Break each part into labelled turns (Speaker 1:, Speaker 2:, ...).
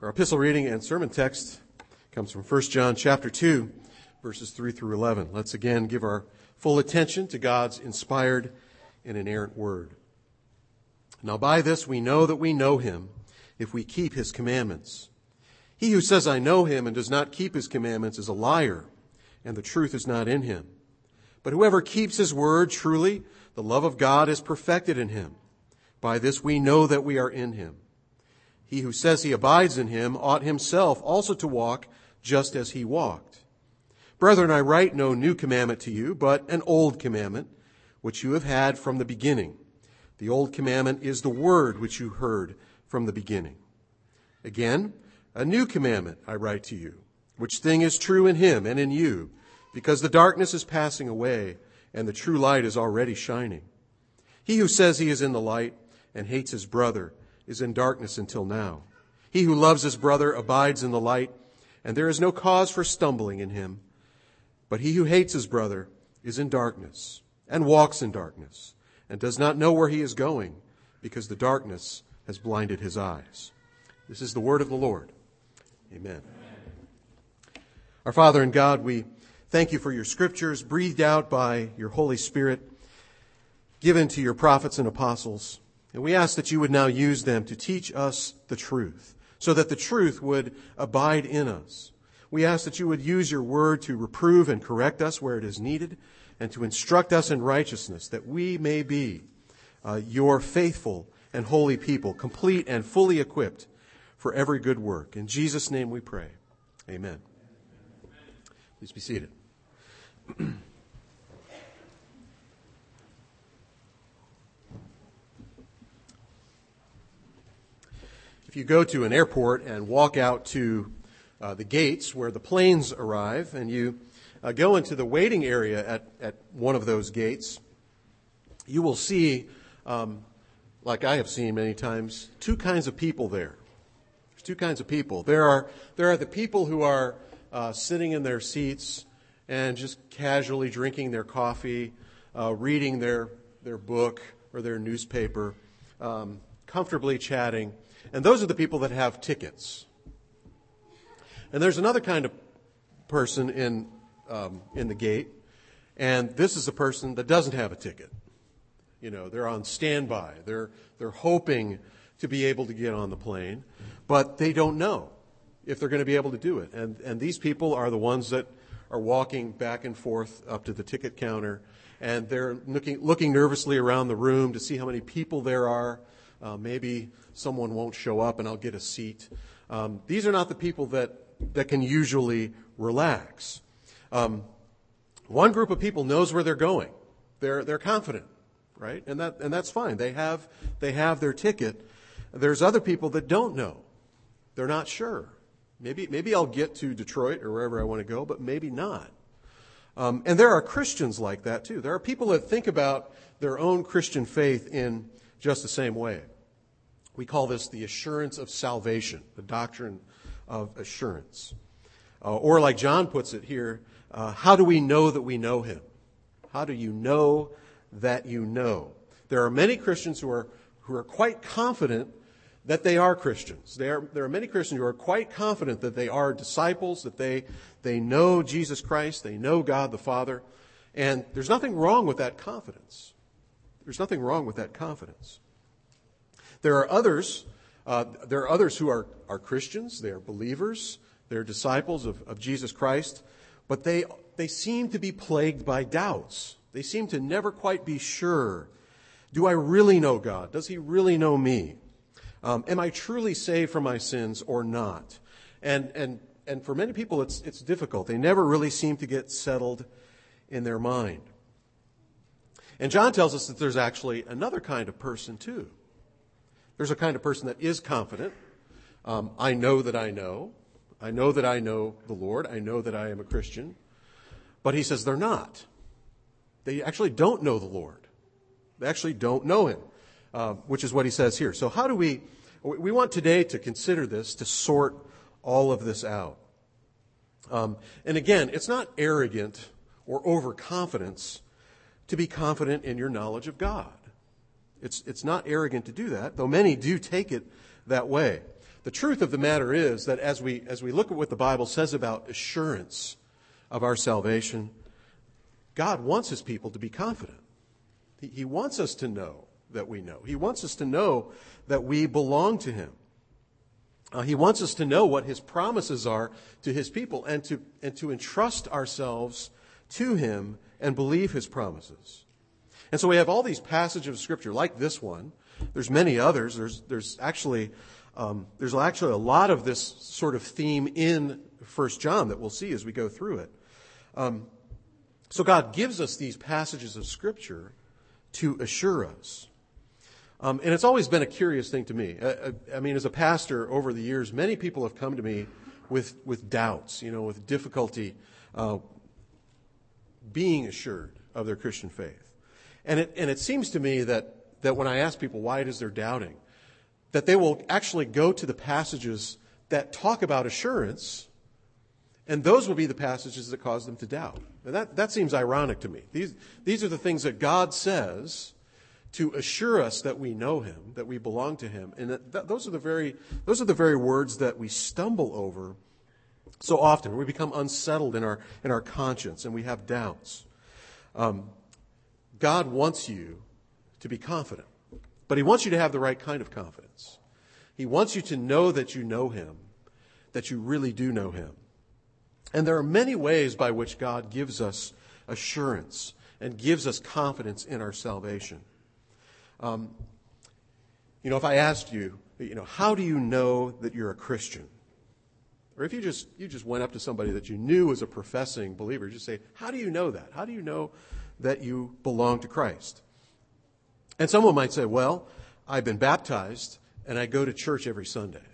Speaker 1: Our epistle reading and sermon text comes from 1 John chapter 2, verses 3 through 11. Let's again give our full attention to God's inspired and inerrant word. Now by this we know that we know him, if we keep his commandments. He who says, I know him, and does not keep his commandments is a liar, and the truth is not in him. But whoever keeps his word, truly, the love of God is perfected in him. By this we know that we are in him. He who says he abides in him ought himself also to walk just as he walked. Brethren, I write no new commandment to you, but an old commandment, which you have had from the beginning. The old commandment is the word which you heard from the beginning. Again, a new commandment I write to you, which thing is true in him and in you, because the darkness is passing away, and the true light is already shining. He who says he is in the light and hates his brother is in darkness until now. He who loves his brother abides in the light, and there is no cause for stumbling in him. But he who hates his brother is in darkness, and walks in darkness, and does not know where he is going, because the darkness has blinded his eyes. This is the word of the Lord. Amen. Our Father and God, we thank you for your scriptures breathed out by your Holy Spirit, given to your prophets and apostles. And we ask that you would now use them to teach us the truth, so that the truth would abide in us. We ask that you would use your word to reprove and correct us where it is needed, and to instruct us in righteousness, that we may be your faithful and holy people, complete and fully equipped for every good work. In Jesus' name we pray. Amen. Please be seated. If you go to an airport and walk out to the gates where the planes arrive, and you go into the waiting area at one of those gates, you will see, like I have seen many times, two kinds of people there. There's two kinds of people. There are the people who are sitting in their seats and just casually drinking their coffee, reading their book or their newspaper, comfortably chatting. And those are the people that have tickets. And there's another kind of person in the gate, and this is a person that doesn't have a ticket. You know, they're on standby. They're hoping to be able to get on the plane, but they don't know if they're going to be able to do it. And these people are the ones that are walking back and forth up to the ticket counter, and they're looking nervously around the room to see how many people there are. Maybe someone won't show up and I'll get a seat. These are not the people that can usually relax. One group of people knows where they're going. They're confident, right? And that's fine. They have their ticket. There's other people that don't know. They're not sure. Maybe I'll get to Detroit or wherever I want to go, but maybe not. And there are Christians like that too. There are people that think about their own Christian faith in just the same way. We call this the assurance of salvation, the doctrine of assurance. Or like John puts it here, how do we know that we know him? How do you know that you know? There are many Christians who are quite confident that they are Christians. There are many Christians who are quite confident that they are disciples, that they know Jesus Christ, they know God the Father, and there's nothing wrong with that confidence. There's nothing wrong with that confidence. There are others who are Christians, they are believers, they're disciples of Jesus Christ, but they seem to be plagued by doubts. They seem to never quite be sure. Do I really know God? Does he really know me? Am I truly saved from my sins or not? And for many people it's difficult. They never really seem to get settled in their mind. And John tells us that there's actually another kind of person too. There's a kind of person that is confident. I know that I know. I know that I know the Lord. I know that I am a Christian. But he says they're not. They actually don't know the Lord. They actually don't know him, which is what he says here. So how do we want today to consider this, to sort all of this out. And again, it's not arrogant or overconfidence to be confident in your knowledge of God. It's not arrogant to do that, though many do take it that way. The truth of the matter is that as we look at what the Bible says about assurance of our salvation, God wants his people to be confident. He wants us to know that we know. He wants us to know that we belong to him. He wants us to know what his promises are to his people and to entrust ourselves to him and believe his promises. And so we have all these passages of Scripture like this one. There's many others. There's actually a lot of this sort of theme in 1 John that we'll see as we go through it. So God gives us these passages of Scripture to assure us. And it's always been a curious thing to me. I mean, as a pastor over the years, many people have come to me with doubts, with difficulty being assured of their Christian faith. And it seems to me that when I ask people why it is they're doubting, that they will actually go to the passages that talk about assurance, and those will be the passages that cause them to doubt. And that seems ironic to me. These are the things that God says to assure us that we know him, that we belong to him. And those are the very words that we stumble over so often. We become unsettled in our conscience, and we have doubts. God wants you to be confident, but he wants you to have the right kind of confidence. He wants you to know that you know him, that you really do know him. And there are many ways by which God gives us assurance and gives us confidence in our salvation. If I asked you, how do you know that you're a Christian? Or if you just went up to somebody that you knew was a professing believer, just say, how do you know that? How do you know that you belong to Christ? And someone might say, well, I've been baptized and I go to church every Sunday.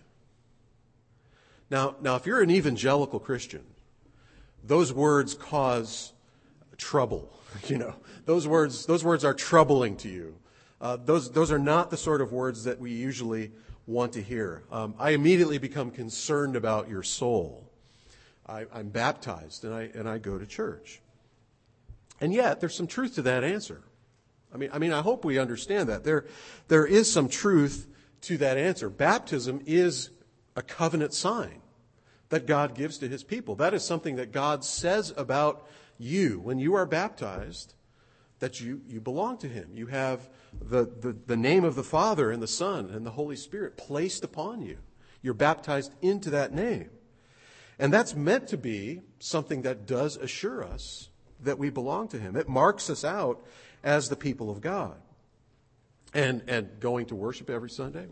Speaker 1: Now, if you're an evangelical Christian, those words cause trouble. Those words are troubling to you. Those are not the sort of words that we usually want to hear. I immediately become concerned about your soul. I'm baptized and I go to church. And yet, there's some truth to that answer. I hope we understand that. There is some truth to that answer. Baptism is a covenant sign that God gives to his people. That is something that God says about you. When you are baptized, that you belong to him. You have the name of the Father and the Son and the Holy Spirit placed upon you. You're baptized into that name. And that's meant to be something that does assure us that we belong to him. It marks us out as the people of God. And going to worship every Sunday,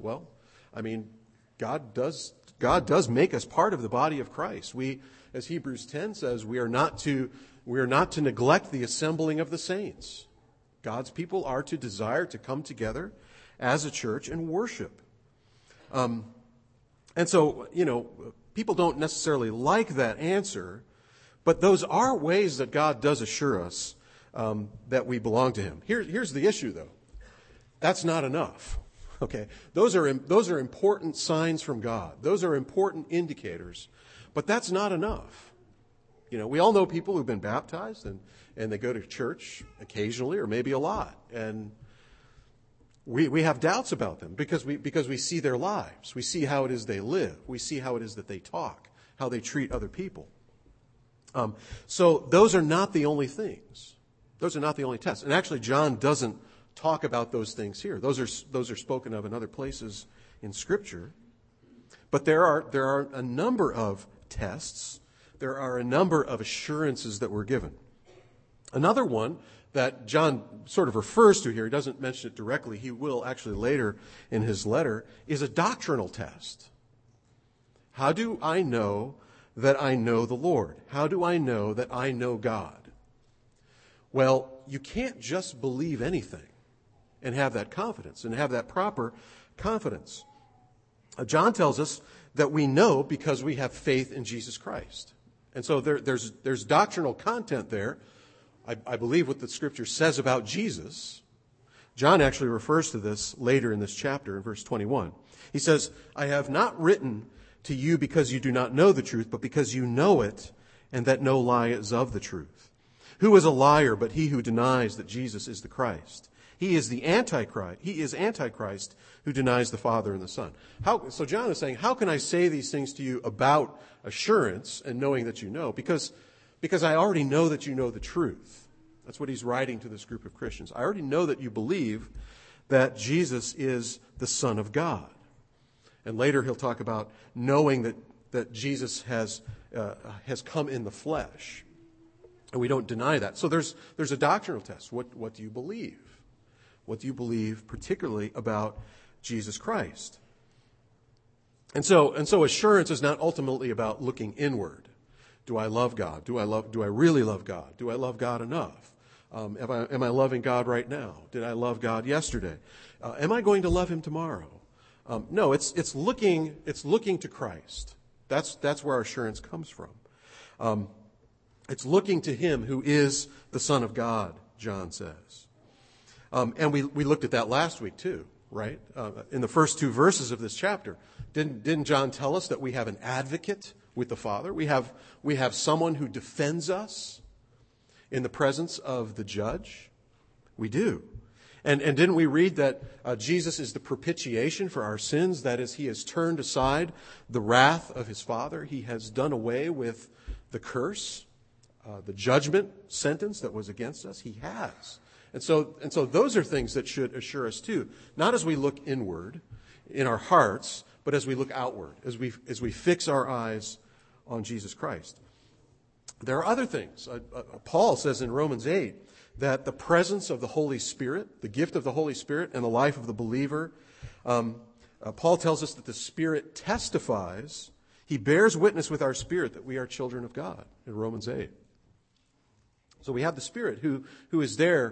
Speaker 1: God does make us part of the body of Christ. We, as Hebrews 10 says, we are not to neglect the assembling of the saints. God's people are to desire to come together as a church and worship. And so, people don't necessarily like that answer, but those are ways that God does assure us that we belong to him. Here's the issue, though. That's not enough. Okay, those are important signs from God. Those are important indicators, but that's not enough. We all know people who've been baptized and they go to church occasionally or maybe a lot, and we have doubts about them because we see their lives. We see how it is they live. We see how it is that they talk, how they treat other people. So those are not the only things. Those are not the only tests. And actually, John doesn't talk about those things here. Those are spoken of in other places in Scripture. But there are a number of tests. There are a number of assurances that were given. Another one that John sort of refers to here, he doesn't mention it directly, he will actually later in his letter, is a doctrinal test. How do I know that I know the Lord? How do I know that I know God? Well, you can't just believe anything and have that confidence and have that proper confidence. John tells us that we know because we have faith in Jesus Christ. And so there's doctrinal content there. I believe what the Scripture says about Jesus. John actually refers to this later in this chapter in verse 21. He says, I have not written to you because you do not know the truth, but because you know it, and that no lie is of the truth. Who is a liar but he who denies that Jesus is the Christ? He is the Antichrist. He is Antichrist who denies the Father and the Son. So John is saying, how can I say these things to you about assurance and knowing that you know? Because I already know that you know the truth. That's what he's writing to this group of Christians. I already know that you believe that Jesus is the Son of God. And later he'll talk about knowing that Jesus has come in the flesh. And we don't deny that. So there's a doctrinal test. What do you believe? What do you believe particularly about Jesus Christ? And so assurance is not ultimately about looking inward. Do I love God? Do I really love God? Do I love God enough? Am I loving God right now? Did I love God yesterday? Am I going to love him tomorrow? No, it's looking to Christ. That's where our assurance comes from. It's looking to him who is the Son of God, John says. And we looked at that last week too, right? In the first 2 verses of this chapter, didn't John tell us that we have an advocate with the Father? We have someone who defends us in the presence of the judge? We do. And didn't we read that Jesus is the propitiation for our sins? That is, he has turned aside the wrath of his Father. He has done away with the curse, the judgment sentence that was against us. He has. And so those are things that should assure us too. Not as we look inward in our hearts, but as we look outward, as we fix our eyes on Jesus Christ. There are other things. Paul says in Romans 8 that the presence of the Holy Spirit, the gift of the Holy Spirit and the life of the believer, Paul tells us that the Spirit testifies, he bears witness with our spirit that we are children of God in Romans 8. So we have the Spirit who is there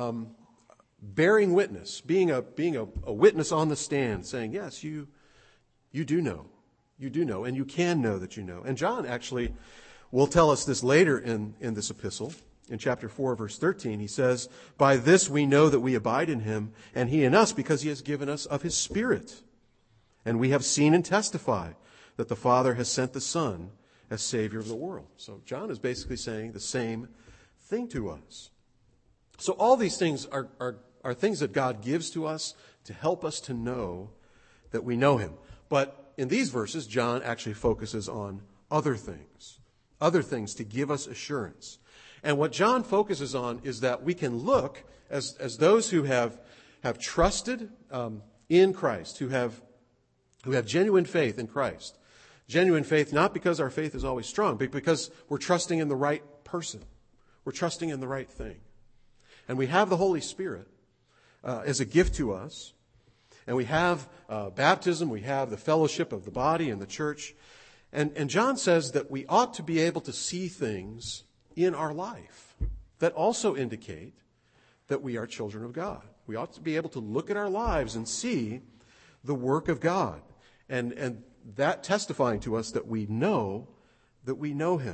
Speaker 1: bearing witness, being a witness on the stand, saying, yes, you do know. You do know, and you can know that you know. And John actually will tell us this later in this epistle. In chapter 4, verse 13, he says, by this we know that we abide in him, and he in us, because he has given us of his Spirit. And we have seen and testify that the Father has sent the Son as Savior of the world. So John is basically saying the same thing to us. So all these things are things that God gives to us to help us to know that we know him. But in these verses, John actually focuses on other things to give us assurance. And what John focuses on is that we can look as those who have trusted in Christ, who have genuine faith in Christ. Genuine faith, not because our faith is always strong, but because we're trusting in the right person. We're trusting in the right thing. And we have the Holy Spirit as a gift to us. And we have baptism, we have the fellowship of the body and the church. And John says that we ought to be able to see things in our life that also indicate that we are children of God. We ought to be able to look at our lives and see the work of God. And that testifying to us that we know him.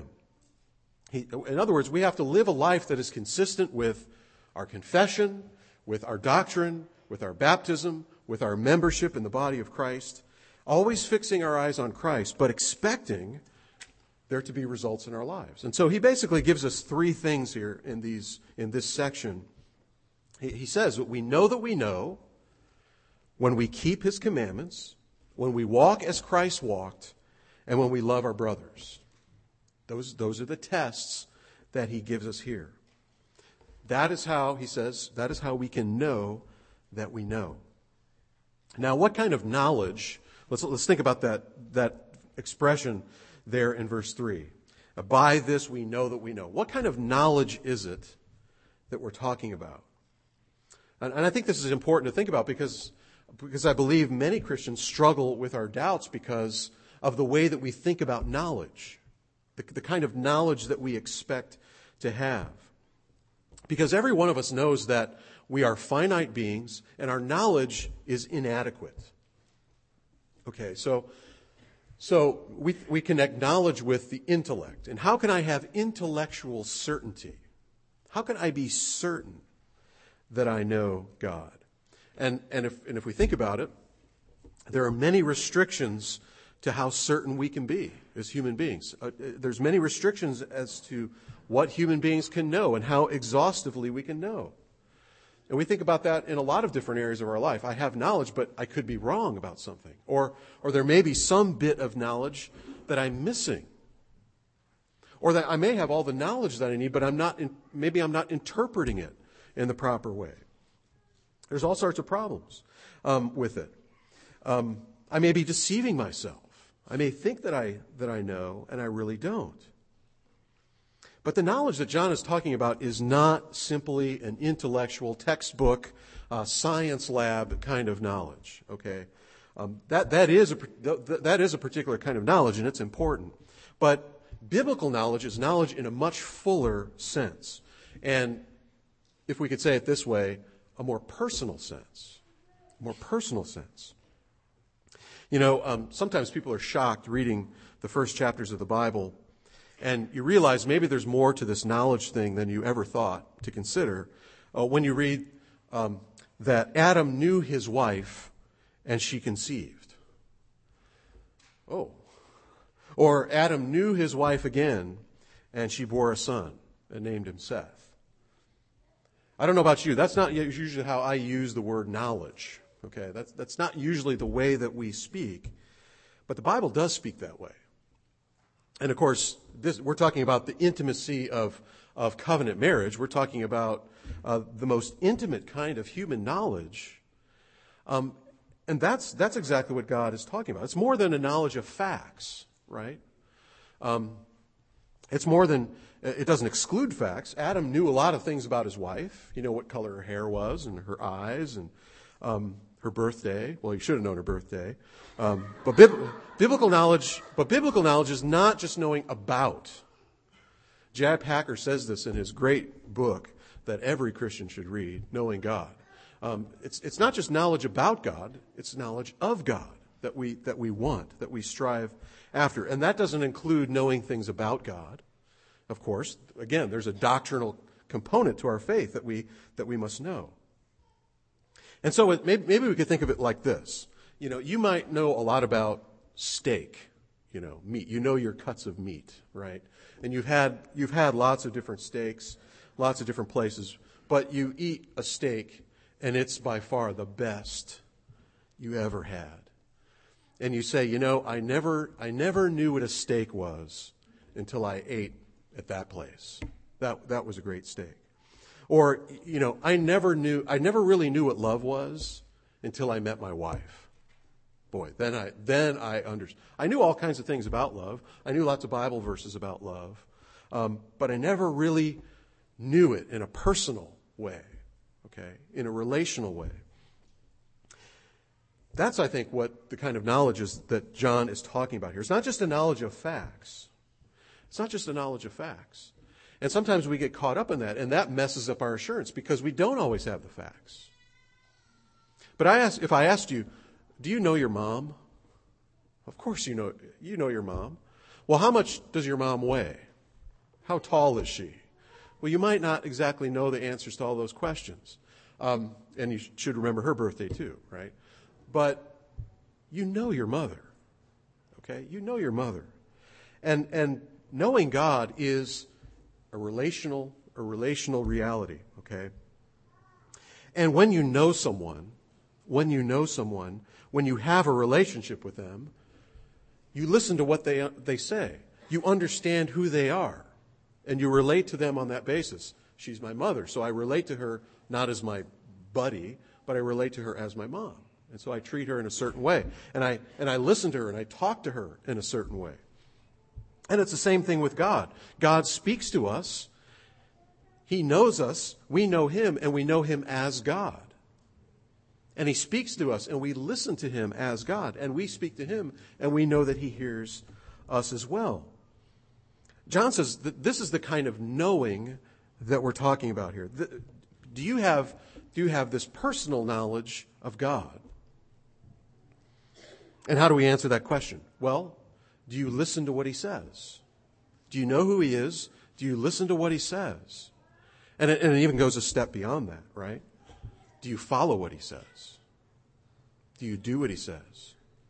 Speaker 1: In other words, we have to live a life that is consistent with our confession, with our doctrine, with our baptism, with our membership in the body of Christ, always fixing our eyes on Christ, but expecting there to be results in our lives. And so he basically gives us 3 things here in this section. He says that we know when we keep his commandments, when we walk as Christ walked, and when we love our brothers. Those are the tests that he gives us here. That is how, he says, that is how we can know that we know. Now, what kind of knowledge? Let's think about that expression there in verse 3. By this we know that we know. What kind of knowledge is it that we're talking about? And I think this is important to think about because I believe many Christians struggle with our doubts because of the way that we think about knowledge, the kind of knowledge that we expect to have. Because every one of us knows that we are finite beings and our knowledge is inadequate. Okay, so we connect knowledge with the intellect. And how can I have intellectual certainty? How can I be certain that I know God? And if we think about it, there are many restrictions to how certain we can be as human beings. There's many restrictions as to what human beings can know and how exhaustively we can know. And we think about that in a lot of different areas of our life. I have knowledge, but I could be wrong about something. Or there may be some bit of knowledge that I'm missing. Or that I may have all the knowledge that I need, but maybe I'm not interpreting it in the proper way. There's all sorts of problems with it. I may be deceiving myself. I may think that I know, and I really don't. But the knowledge that John is talking about is not simply an intellectual, textbook, science lab kind of knowledge. Okay, that is a particular kind of knowledge, and it's important. But biblical knowledge is knowledge in a much fuller sense, and if we could say it this way, a more personal sense. More personal sense. You know, sometimes people are shocked reading the first chapters of the Bible, and you realize maybe there's more to this knowledge thing than you ever thought to consider when you read that Adam knew his wife and she conceived. Oh. Or Adam knew his wife again and she bore a son and named him Seth. I don't know about you. That's not usually how I use the word knowledge. Okay, that's not usually the way that we speak, but the Bible does speak that way. And of course, we're talking about the intimacy of covenant marriage. We're talking about the most intimate kind of human knowledge, and that's exactly what God is talking about. It's more than a knowledge of facts, right? It's more than it doesn't exclude facts. Adam knew a lot of things about his wife. You know what color her hair was, and her eyes, and her birthday. Well, he should have known her birthday. But biblical knowledge is not just knowing about. J.I. Packer says this in his great book that every Christian should read, Knowing God. It's not just knowledge about God; it's knowledge of God that we want, that we strive after, and that doesn't include knowing things about God. Of course, again, there's a doctrinal component to our faith that we must know. And so maybe we could think of it like this. You know, you might know a lot about steak, meat. You know your cuts of meat, right? And you've had lots of different steaks, lots of different places, but you eat a steak and it's by far the best you ever had. And you say, I never knew what a steak was until I ate at that place. That was a great steak. Or, I never really knew what love was until I met my wife. Boy, then I understood. I knew all kinds of things about love. I knew lots of Bible verses about love. But I never really knew it in a personal way, okay, in a relational way. That's, I think, what the kind of knowledge is that John is talking about here. It's not just a knowledge of facts. It's not just a knowledge of facts. And sometimes we get caught up in that, and that messes up our assurance because we don't always have the facts. But if I asked you, do you know your mom? Of course you know your mom. Well, how much does your mom weigh? How tall is she? Well, you might not exactly know the answers to all those questions. And you should remember her birthday too, right? But you know your mother. Okay? You know your mother. And knowing God is a relational reality, okay? And when you know someone, when you have a relationship with them, you listen to what they say. You understand who they are, and you relate to them on that basis. She's my mother, so I relate to her not as my buddy, but I relate to her as my mom. And so I treat her in a certain way. And I listen to her and I talk to her in a certain way. And it's the same thing with God. God speaks to us. He knows us. We know Him, and we know Him as God. And He speaks to us, and we listen to Him as God. And we speak to Him, and we know that He hears us as well. John says that this is the kind of knowing that we're talking about here. Do you have this personal knowledge of God? And how do we answer that question? Well, do you listen to what He says? Do you know who He is? Do you listen to what He says? And it even goes a step beyond that, right? Do you follow what He says? Do you do what He says?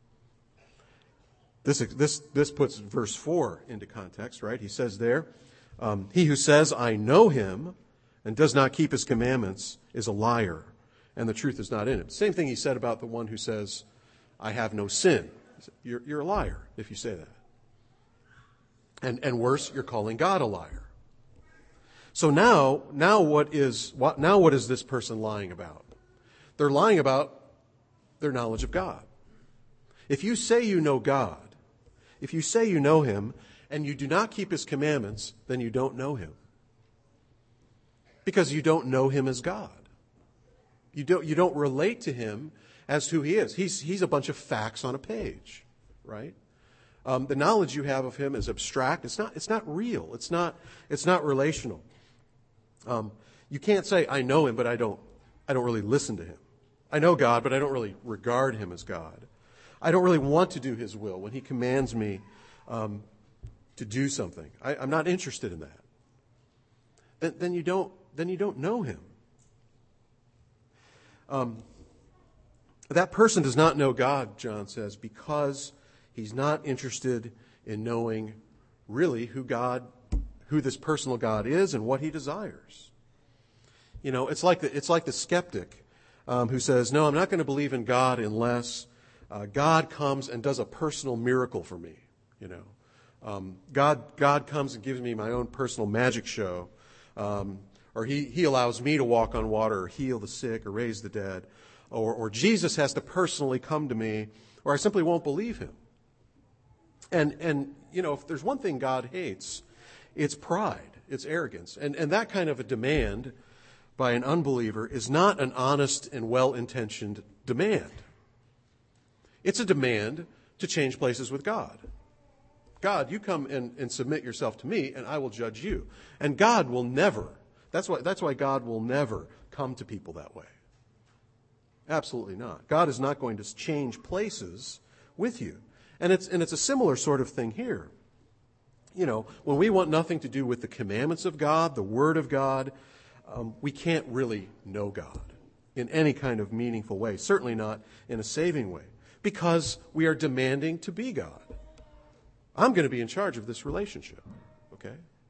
Speaker 1: This puts verse 4 into context, right? He says there, he who says, I know Him, and does not keep his commandments is a liar, and the truth is not in him. Same thing he said about the one who says, I have no sin. You're a liar if you say that. And worse, you're calling God a liar. So now what is this person lying about? They're lying about their knowledge of God. If you say you know God, if you say you know him, and you do not keep his commandments, then you don't know him. Because you don't know him as God. You don't relate to him as who he is. He's a bunch of facts on a page, right? The knowledge you have of him is abstract. It's not real. It's not relational. You can't say I know him, but I don't really listen to him. I know God, but I don't really regard him as God. I don't really want to do his will when he commands me to do something. I'm not interested in that. Then you don't know him. That person does not know God, John says, because he's not interested in knowing really who this personal God is and what he desires. You know, it's like the skeptic who says, no, I'm not going to believe in God unless God comes and does a personal miracle for me. You know, God comes and gives me my own personal magic show, or he allows me to walk on water, or heal the sick, or raise the dead, or Jesus has to personally come to me, or I simply won't believe him. And you know, if there's one thing God hates, it's pride, it's arrogance, and that kind of a demand by an unbeliever is not an honest and well-intentioned demand. It's a demand to change places with God. God, you come and submit yourself to me, and I will judge you. And God will never. That's why God will never come to people that way. Absolutely not. God is not going to change places with you. And it's a similar sort of thing here. You know, when we want nothing to do with the commandments of God, the Word of God, we can't really know God in any kind of meaningful way, certainly not in a saving way, because we are demanding to be God. I'm going to be in charge of this relationship, okay?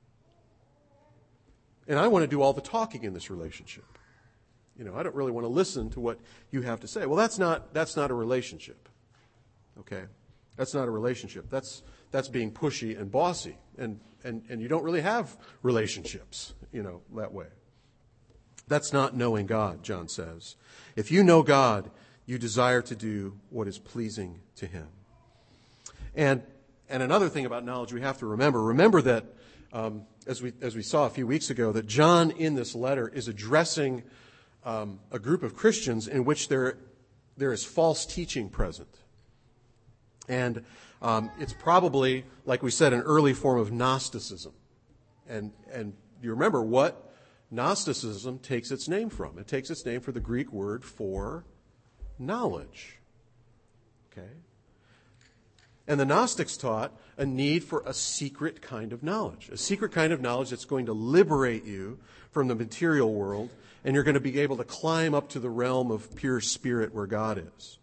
Speaker 1: And I want to do all the talking in this relationship. You know, I don't really want to listen to what you have to say. Well, that's not a relationship, okay? That's not a relationship. That's being pushy and bossy, and you don't really have relationships, you know, that way. That's not knowing God, John says. If you know God, you desire to do what is pleasing to him. And another thing about knowledge we have to remember that, as we saw a few weeks ago, that John in this letter is addressing a group of Christians in which there is false teaching present. And it's probably, like we said, an early form of Gnosticism. And you remember what Gnosticism takes its name from. It takes its name from the Greek word for knowledge. Okay? And the Gnostics taught a need for a secret kind of knowledge. A secret kind of knowledge that's going to liberate you from the material world, and you're going to be able to climb up to the realm of pure spirit where God is.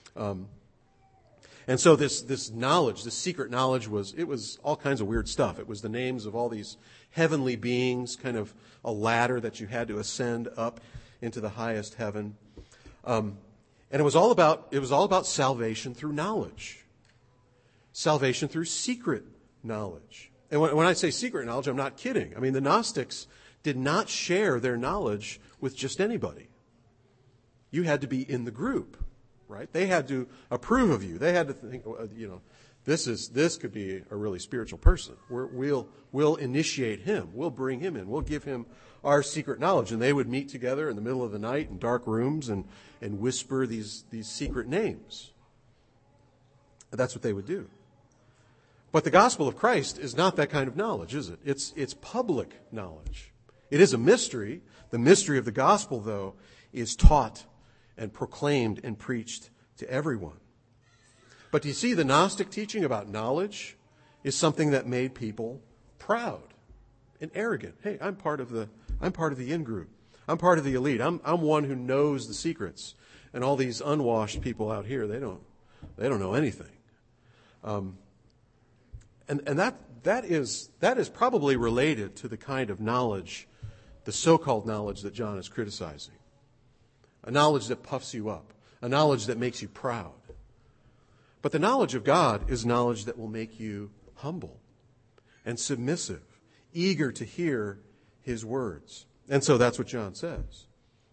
Speaker 1: And so this knowledge, this secret knowledge, was all kinds of weird stuff. It was the names of all these heavenly beings, kind of a ladder that you had to ascend up into the highest heaven. And it was all about salvation through knowledge. Salvation through secret knowledge. And when I say secret knowledge, I'm not kidding. I mean, the Gnostics did not share their knowledge with just anybody. You had to be in the group, right? They had to approve of you. They had to think, you know, this could be a really spiritual person. We'll initiate him. We'll bring him in. We'll give him our secret knowledge. And they would meet together in the middle of the night in dark rooms and whisper these secret names. That's what they would do. But the gospel of Christ is not that kind of knowledge, is it? It's public knowledge. It is a mystery. The mystery of the gospel, though, is taught and proclaimed and preached to everyone. But do you see, the Gnostic teaching about knowledge is something that made people proud and arrogant. Hey, I'm part of the in-group. I'm part of the elite. I'm one who knows the secrets. And all these unwashed people out here, they don't know anything. And that is probably related to the kind of knowledge the so-called knowledge that John is criticizing. A knowledge that puffs you up. A knowledge that makes you proud. But the knowledge of God is knowledge that will make you humble and submissive, eager to hear his words. And so that's what John says.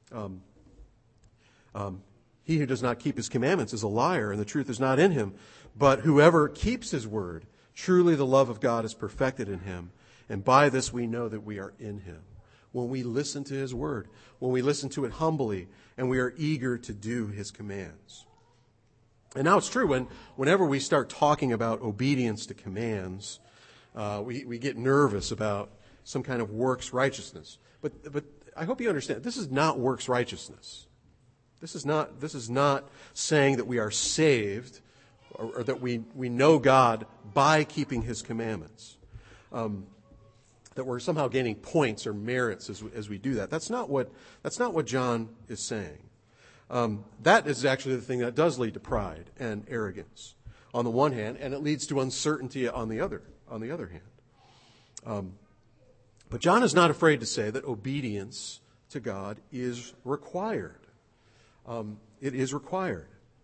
Speaker 1: He who does not keep his commandments is a liar, and the truth is not in him. But whoever keeps his word, truly the love of God is perfected in him. And by this we know that we are in him. When we listen to his word, when we listen to it humbly, and we are eager to do his commands. And now it's true, whenever we start talking about obedience to commands, we get nervous about some kind of works righteousness. But I hope you understand, this is not works righteousness. This is not saying that we are saved or that we know God by keeping his commandments. That we're somehow gaining points or merits as we do that. That's not what John is saying. That is actually the thing that does lead to pride and arrogance on the one hand, and it leads to uncertainty on the other hand. But John is not afraid to say that obedience to God is required. It is required.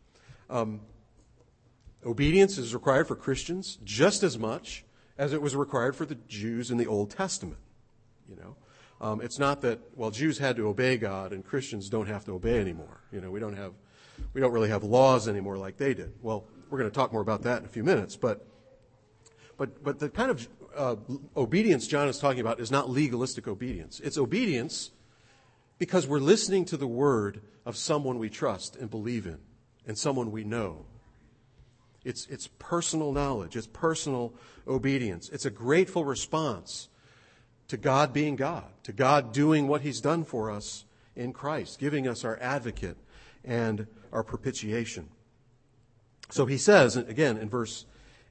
Speaker 1: Obedience is required for Christians just as much as it was required for the Jews in the Old Testament. It's not that, Jews had to obey God and Christians don't have to obey anymore. We don't really have laws anymore like they did. Well, we're going to talk more about that in a few minutes. But the kind of obedience John is talking about is not legalistic obedience. It's obedience because we're listening to the word of someone we trust and believe in, and someone we know. It's personal knowledge. It's personal obedience. It's a grateful response to God being God, to God doing what he's done for us in Christ, giving us our advocate and our propitiation. So he says, again, in verse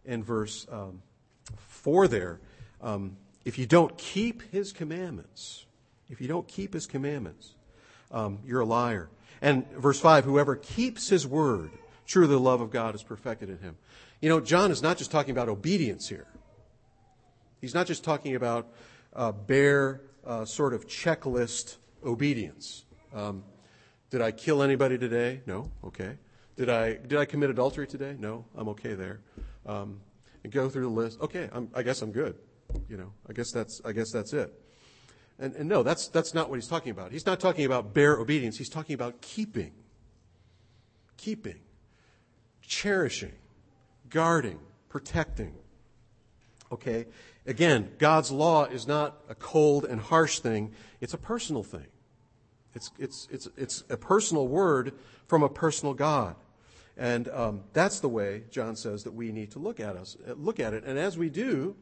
Speaker 1: 4 there, if you don't keep his commandments, you're a liar. And verse 5, whoever keeps his word, truly the love of God is perfected in him. John is not just talking about obedience here. He's not just talking about bare sort of checklist obedience. Did I kill anybody today? No. Okay. Did I commit adultery today? No. I'm okay there. And go through the list. Okay. I guess I'm good. I guess that's it. And no, that's not what he's talking about. He's not talking about bare obedience. He's talking about keeping, cherishing, guarding, protecting. Okay? Again, God's law is not a cold and harsh thing. It's a personal thing. It's a personal word from a personal God. And that's the way, John says, that we need to look at it. And as we do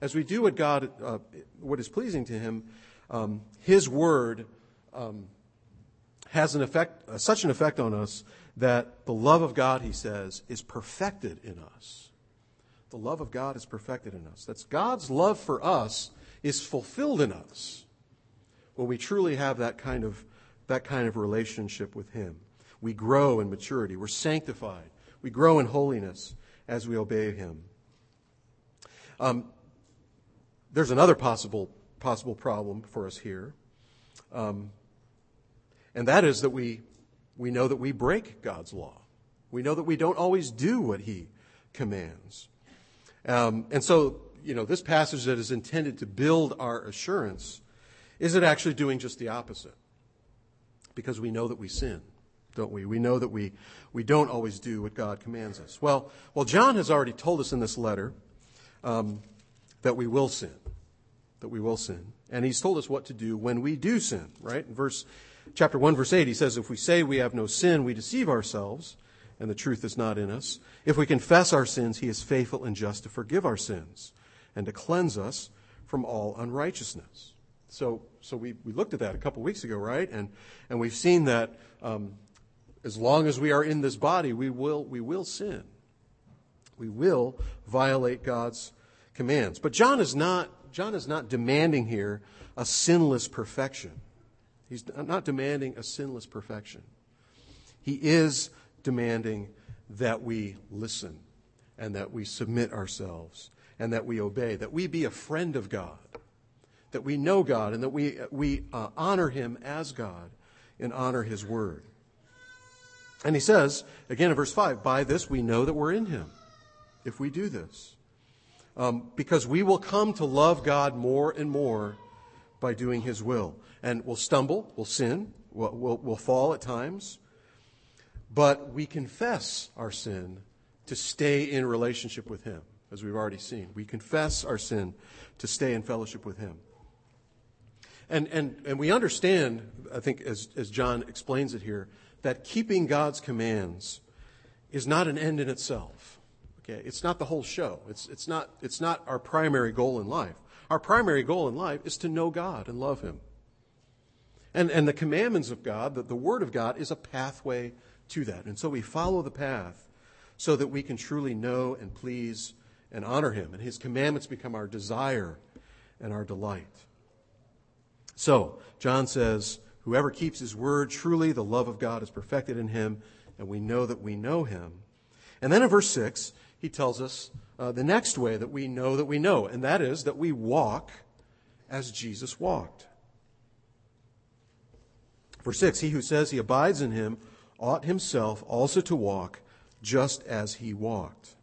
Speaker 1: what is pleasing to him, his word has such an effect on us that the love of God, he says, is perfected in us. The love of God is perfected in us. That's God's love for us is fulfilled in us when we truly have that kind of relationship with him. We grow in maturity. We're sanctified. We grow in holiness as we obey him. There's another possible problem for us here. And that is that we know that we break God's law. We know that we don't always do what he commands. And so, this passage that is intended to build our assurance, is it actually doing just the opposite? Because we know that we sin, don't we? We know that we don't always do what God commands us. Well, John has already told us in this letter that we will sin. And he's told us what to do when we do sin, right? In chapter 1, verse 8, he says, if we say we have no sin, we deceive ourselves, and the truth is not in us. If we confess our sins, he is faithful and just to forgive our sins and to cleanse us from all unrighteousness. So we looked at that a couple weeks ago, right? And we've seen that as long as we are in this body, we will sin. We will violate God's commands. But John is not demanding here a sinless perfection. He's not demanding a sinless perfection. He is demanding that we listen and that we submit ourselves and that we obey, that we be a friend of God, that we know God and that we honor him as God and honor his word. And he says, again in verse 5, by this we know that we're in him, if we do this. Because we will come to love God more and more by doing his will. And we'll stumble, we'll sin, we'll fall at times, but we confess our sin to stay in relationship with him, as we've already seen. We confess our sin to stay in fellowship with him. And we understand, I think, as John explains it here, that keeping God's commands is not an end in itself. Okay, it's not the whole show. It's not our primary goal in life. Our primary goal in life is to know God and love him. And the commandments of God, the word of God, is a pathway to that. And so we follow the path so that we can truly know and please and honor him. And his commandments become our desire and our delight. So, John says, whoever keeps his word, truly the love of God is perfected in him, and we know that we know him. And then in verse 6, he tells us the next way that we know, and that is that we walk as Jesus walked. Verse 6, he who says he abides in him ought himself also to walk just as he walked.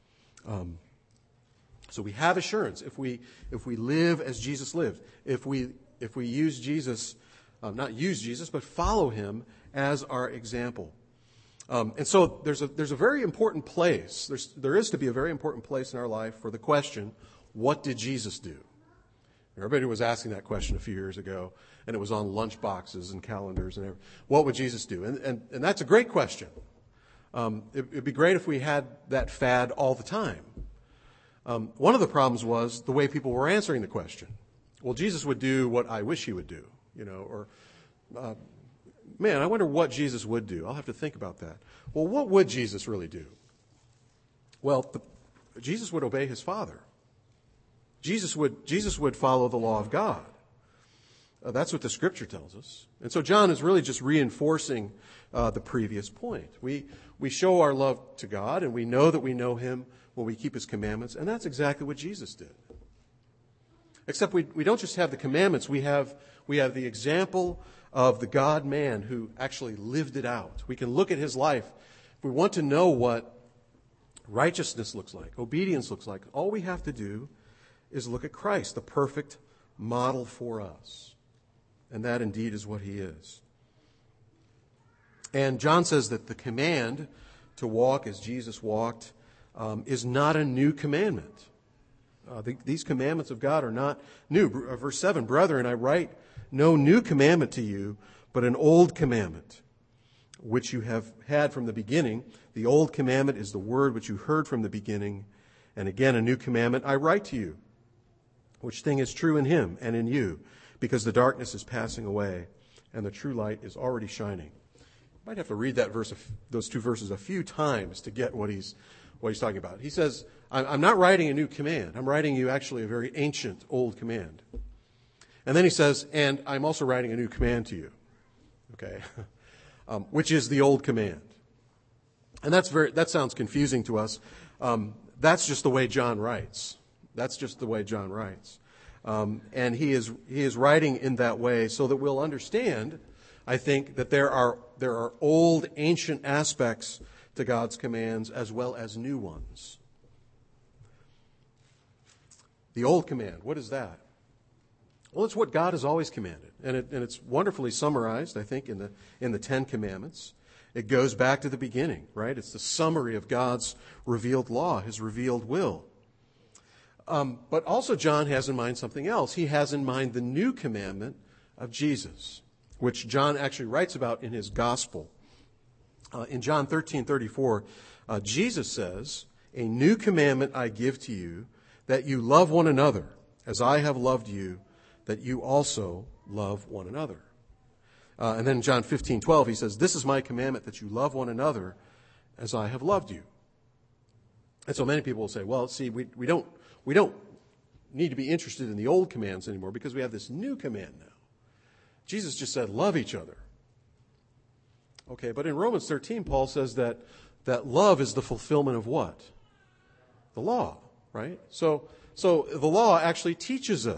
Speaker 1: So we have assurance if we live as Jesus lived, if we use Jesus, not use Jesus, but follow him as our example. And so there's a very important place. There is to be a very important place in our life for the question, what did Jesus do? Everybody was asking that question a few years ago, and it was on lunch boxes and calendars and everything. What would Jesus do? And that's a great question. It'd be great if we had that fad all the time. One of the problems was the way people were answering the question. Well, Jesus would do what I wish he would do, or man, I wonder what Jesus would do. I'll have to think about that. Well, what would Jesus really do? Well, Jesus would obey his Father. Jesus would follow the law of God. That's what the Scripture tells us. And so John is really just reinforcing the previous point. We show our love to God, and we know that we know him when we keep his commandments, and that's exactly what Jesus did. Except we don't just have the commandments, we have the example of the God-man who actually lived it out. We can look at his life. If we want to know what righteousness looks like, obedience looks like, all we have to do is look at Christ, the perfect model for us. And that indeed is what he is. And John says that the command to walk as Jesus walked is not a new commandment. These commandments of God are not new. Verse 7, brethren, I write no new commandment to you, but an old commandment, which you have had from the beginning. The old commandment is the word which you heard from the beginning. And again, a new commandment I write to you, which thing is true in him and in you, because the darkness is passing away and the true light is already shining. You might have to read those two verses a few times to get what he's talking about. He says, I'm not writing a new command. I'm writing you actually a very ancient old command. And then he says, and I'm also writing a new command to you. Okay. Which is the old command. And that sounds confusing to us. That's just the way John writes. That's just the way John writes. And he is writing in that way so that we'll understand, I think, that there are old, ancient aspects to God's commands as well as new ones. The old command, what is that? Well, it's what God has always commanded, and it's wonderfully summarized, I think, in the Ten Commandments. It goes back to the beginning, right? It's the summary of God's revealed law, his revealed will. But also John has in mind something else. He has in mind the new commandment of Jesus, which John actually writes about in his gospel. In John 13:34, Jesus says, a new commandment I give to you, that you love one another as I have loved you, that you also love one another. And then in John 15:12, he says, this is my commandment, that you love one another as I have loved you. And so many people will say, well, see, we don't need to be interested in the old commands anymore because we have this new command now. Jesus just said, love each other. Okay, but in Romans 13, Paul says that love is the fulfillment of what? The law, right? So the law actually teaches us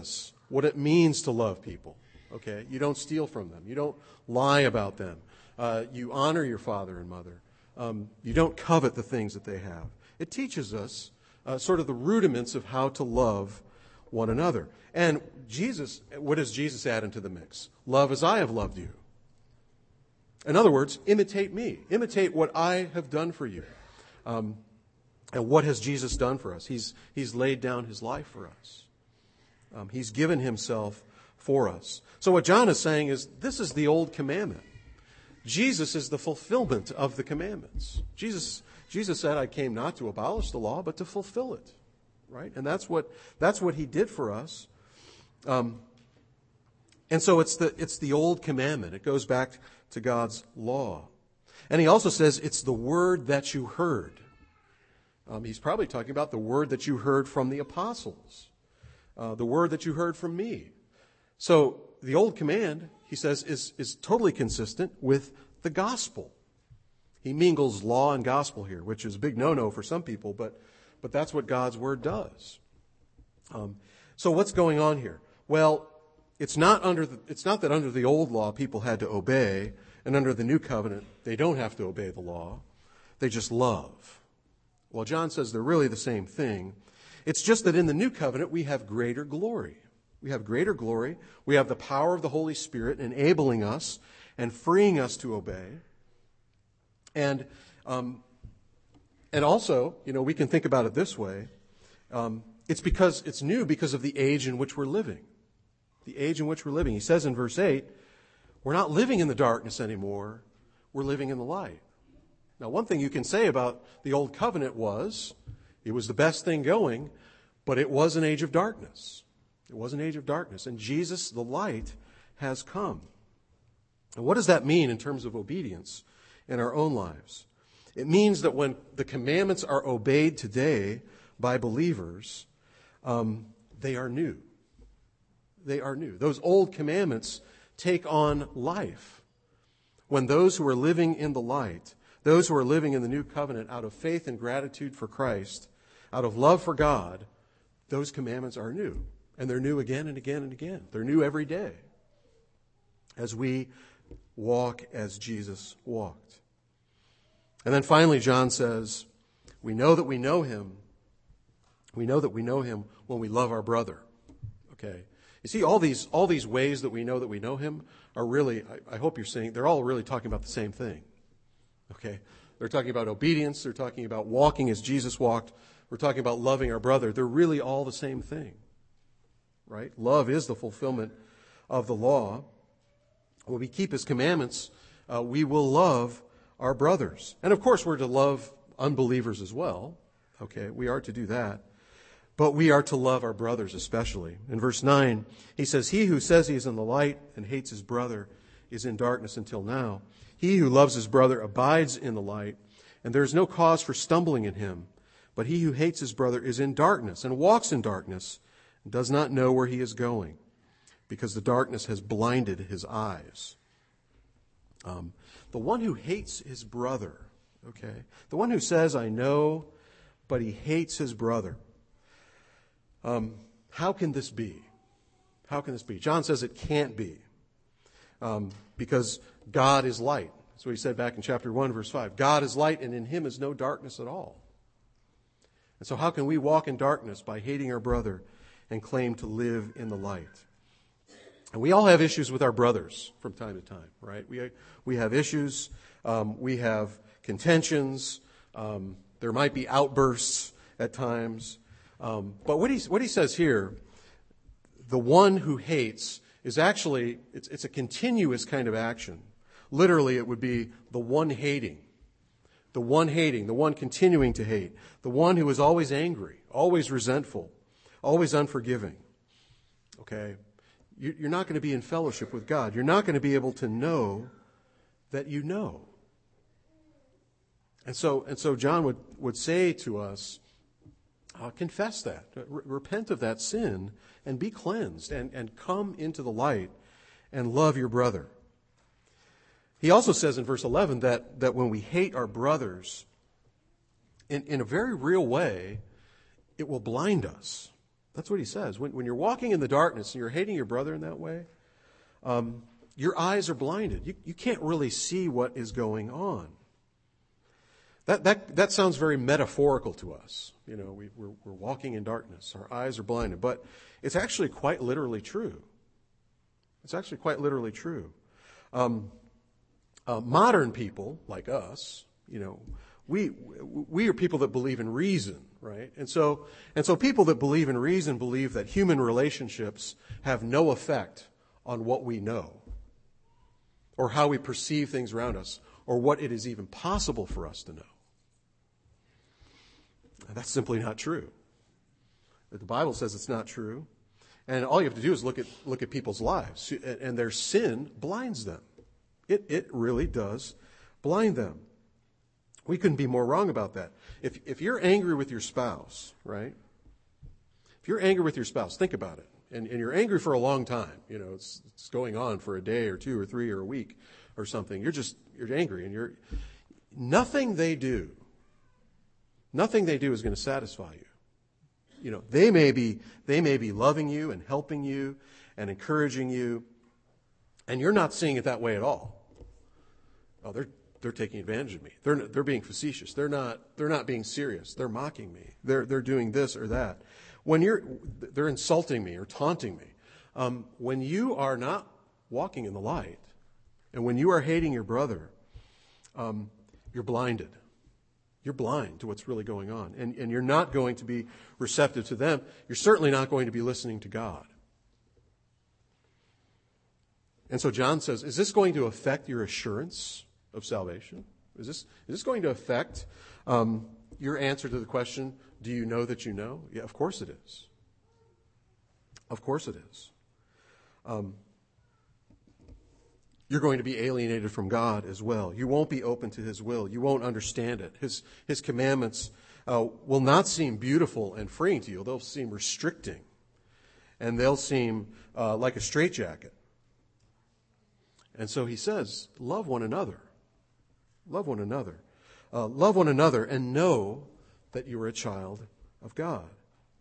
Speaker 1: what it means to love people. Okay? You don't steal from them. You don't lie about them. You honor your father and mother. You don't covet the things that they have. It teaches us sort of the rudiments of how to love one another. And Jesus, what does Jesus add into the mix? Love as I have loved you. In other words, imitate me. Imitate what I have done for you. And what has Jesus done for us? He's laid down his life for us. He's given himself for us. So what John is saying is, this is the old commandment. Jesus is the fulfillment of the commandments. Jesus said, I came not to abolish the law, but to fulfill it. Right? And that's what he did for us. And so it's the old commandment. It goes back to God's law. And he also says it's the word that you heard. He's probably talking about the word that you heard from the apostles. The word that you heard from me. So the old command, he says, is totally consistent with the gospel. He mingles law and gospel here, which is a big no-no for some people, but that's what God's word does. So what's going on here? Well, it's not that under the old law people had to obey, and under the new covenant they don't have to obey the law. They just love. Well, John says they're really the same thing. It's just that in the new covenant we have greater glory. We have greater glory. We have the power of the Holy Spirit enabling us and freeing us to obey. And also, we can think about it this way. It's new because of the age in which we're living. The age in which we're living. He says in verse 8, we're not living in the darkness anymore. We're living in the light. Now, one thing you can say about the old covenant was, it was the best thing going, but it was an age of darkness. It was an age of darkness. And Jesus, the light, has come. And what does that mean in terms of obedience in our own lives? It means that when the commandments are obeyed today by believers, they are new. They are new. Those old commandments take on life. When those who are living in the light, those who are living in the new covenant out of faith and gratitude for Christ, out of love for God, those commandments are new. And they're new again and again and again. They're new every day as we walk as Jesus walked. And then finally, John says, we know that we know him. We know that we know him when we love our brother. Okay. You see, all these ways that we know him are really, I hope you're seeing, they're all really talking about the same thing. Okay. They're talking about obedience. They're talking about walking as Jesus walked. We're talking about loving our brother. They're really all the same thing. Right? Love is the fulfillment of the law. When we keep his commandments, we will love our brothers. And of course, we're to love unbelievers as well. Okay, we are to do that. But we are to love our brothers especially. In verse 9, he says, he who says he is in the light and hates his brother is in darkness until now. He who loves his brother abides in the light, and there is no cause for stumbling in him. But he who hates his brother is in darkness and walks in darkness and does not know where he is going, because the darkness has blinded his eyes. The one who hates his brother, okay, the one who says, I know, but he hates his brother. How can this be? How can this be? John says it can't be, because God is light. That's what he said back in chapter 1, verse 5. God is light, and in him is no darkness at all. And so how can we walk in darkness by hating our brother and claim to live in the light? And we all have issues with our brothers from time to time, right? We have issues. We have contentions. There might be outbursts at times. But what he says here, the one who hates, is actually, it's a continuous kind of action. Literally, it would be the one hating, the one continuing to hate, the one who is always angry, always resentful, always unforgiving. Okay? You're not going to be in fellowship with God. You're not going to be able to know that you know. And so John would say to us, confess that, repent of that sin, and be cleansed, and come into the light and love your brother. He also says in verse 11 that when we hate our brothers, in a very real way, it will blind us. That's what he says. When you're walking in the darkness and you're hating your brother in that way, your eyes are blinded. You can't really see what is going on. That sounds very metaphorical to us. We're walking in darkness. Our eyes are blinded. But it's actually quite literally true. It's actually quite literally true. Modern people like us, we are people that believe in reason, right? And so people that believe in reason believe that human relationships have no effect on what we know, or how we perceive things around us, or what it is even possible for us to know. That's simply not true. The Bible says it's not true. And all you have to do is look at people's lives. And their sin blinds them. It really does blind them. We couldn't be more wrong about that. If you're angry with your spouse, right? If you're angry with your spouse, think about it. And you're angry for a long time. It's going on for a day or two or three or a week or something. You're angry, and nothing they do is going to satisfy you. They may be loving you and helping you and encouraging you, and you're not seeing it that way at all. Oh, they're taking advantage of me. They're being facetious. They're not being serious. They're mocking me. They're doing this or that. They're insulting me or taunting me. When you are not walking in the light, and when you are hating your brother, you're blinded. You're blind to what's really going on. And you're not going to be receptive to them. You're certainly not going to be listening to God. And so John says, is this going to affect your assurance of salvation? Is this going to affect your answer to the question, do you know that you know? Yeah, of course it is. Of course it is. You're going to be alienated from God as well. You won't be open to His will. You won't understand it. His commandments will not seem beautiful and freeing to you. They'll seem restricting. And they'll seem like a straitjacket. And so he says, love one another. Love one another. Love one another and know that you are a child of God.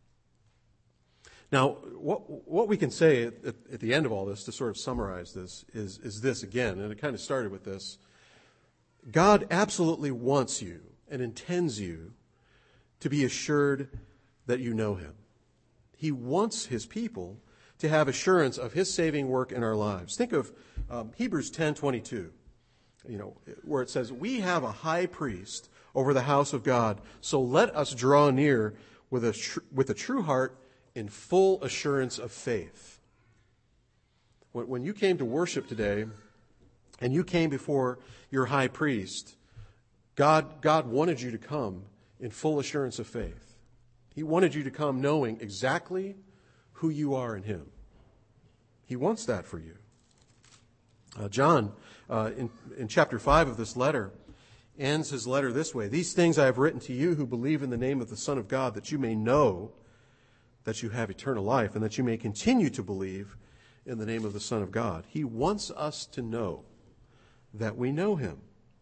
Speaker 1: Now, what we can say at the end of all this, to sort of summarize this, is this again, and it kind of started with this. God absolutely wants you and intends you to be assured that you know Him. He wants His people to have assurance of His saving work in our lives. Think of Hebrews 10:22, where it says, we have a high priest over the house of God, so let us draw near with a true heart in full assurance of faith. When you came to worship today, and you came before your high priest, God wanted you to come in full assurance of faith. He wanted you to come knowing exactly who you are in Him. He wants that for you. John, in chapter 5 of this letter, ends his letter this way. These things I have written to you who believe in the name of the Son of God, that you may know that you have eternal life, and that you may continue to believe in the name of the Son of God. He wants us to know that we know Him.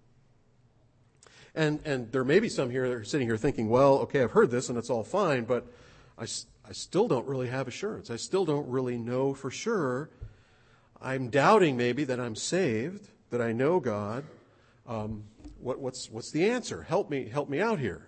Speaker 1: And there may be some here that are sitting here thinking, well, okay, I've heard this and it's all fine, but I still don't really have assurance. I still don't really know for sure. I'm doubting maybe that I'm saved, that I know God. What's the answer? Help me out here.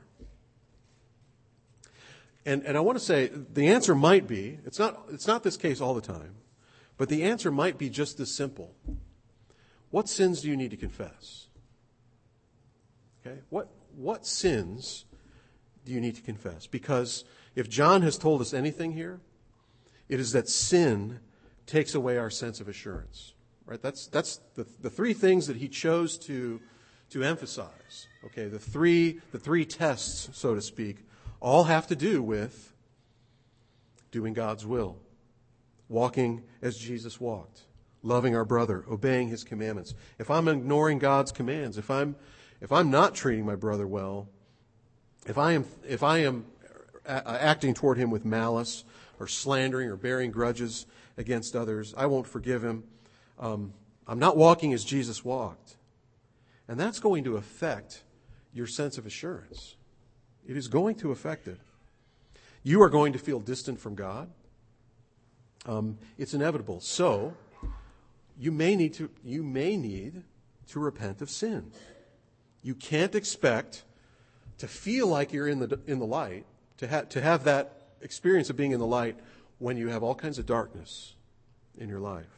Speaker 1: And I want to say the answer might be, it's not this case all the time, but the answer might be just this simple. What sins do you need to confess? Okay? What sins do you need to confess? Because if John has told us anything here, it is that sin takes away our sense of assurance. Right? That's the three things that he chose to emphasize. Okay, the three tests, so to speak, all have to do with doing God's will, walking as Jesus walked, loving our brother, obeying His commandments. If I'm ignoring God's commands, if I'm not treating my brother well, if I am acting toward him with malice or slandering or bearing grudges against others, I won't forgive him. I'm not walking as Jesus walked. And that's going to affect your sense of assurance. It is going to affect it. you are going to feel distant from God. It's inevitable. So, you may need to repent of sin. You can't expect to feel like you're in the light, to have that experience of being in the light when you have all kinds of darkness in your life.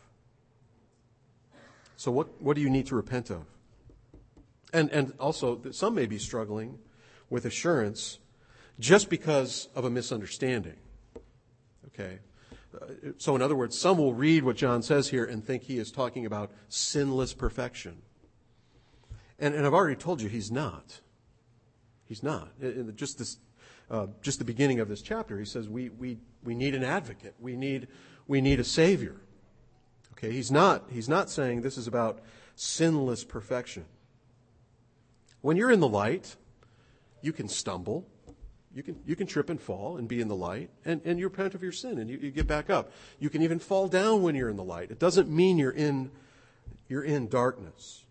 Speaker 1: So what do you need to repent of? And also, some may be struggling with assurance just because of a misunderstanding. Okay? So in other words, some will read what John says here and think he is talking about sinless perfection. And I've already told you he's not. He's not. Just the beginning of this chapter, he says we need an advocate. We need a Savior. Okay, he's not saying this is about sinless perfection. When you're in the light, you can stumble. You can trip and fall and be in the light, and you repent of your sin, and you get back up. You can even fall down when you're in the light. It doesn't mean you're in darkness.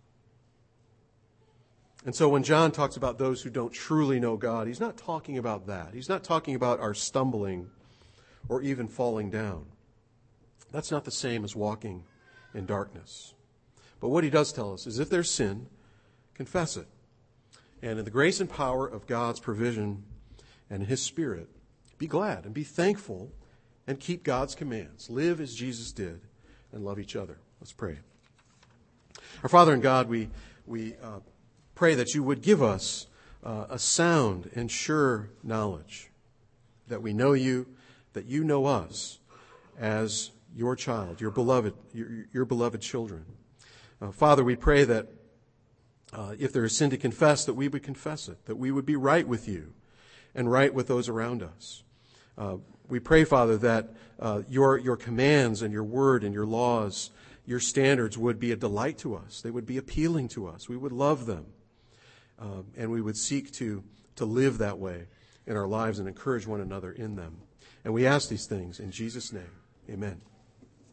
Speaker 1: And so when John talks about those who don't truly know God, he's not talking about that. He's not talking about our stumbling or even falling down. That's not the same as walking in darkness. But what he does tell us is if there's sin, confess it. And in the grace and power of God's provision and His Spirit, be glad and be thankful and keep God's commands. Live as Jesus did and love each other. Let's pray. Our Father in God, we pray that you would give us a sound and sure knowledge, that we know you, that you know us as your child, your beloved children. Father, we pray that if there is sin to confess, that we would confess it, that we would be right with you and right with those around us. We pray, Father, that your commands and your word and your laws, your standards would be a delight to us. They would be appealing to us. We would love them. And we would seek to live that way in our lives and encourage one another in them. And we ask these things in Jesus' name. Amen.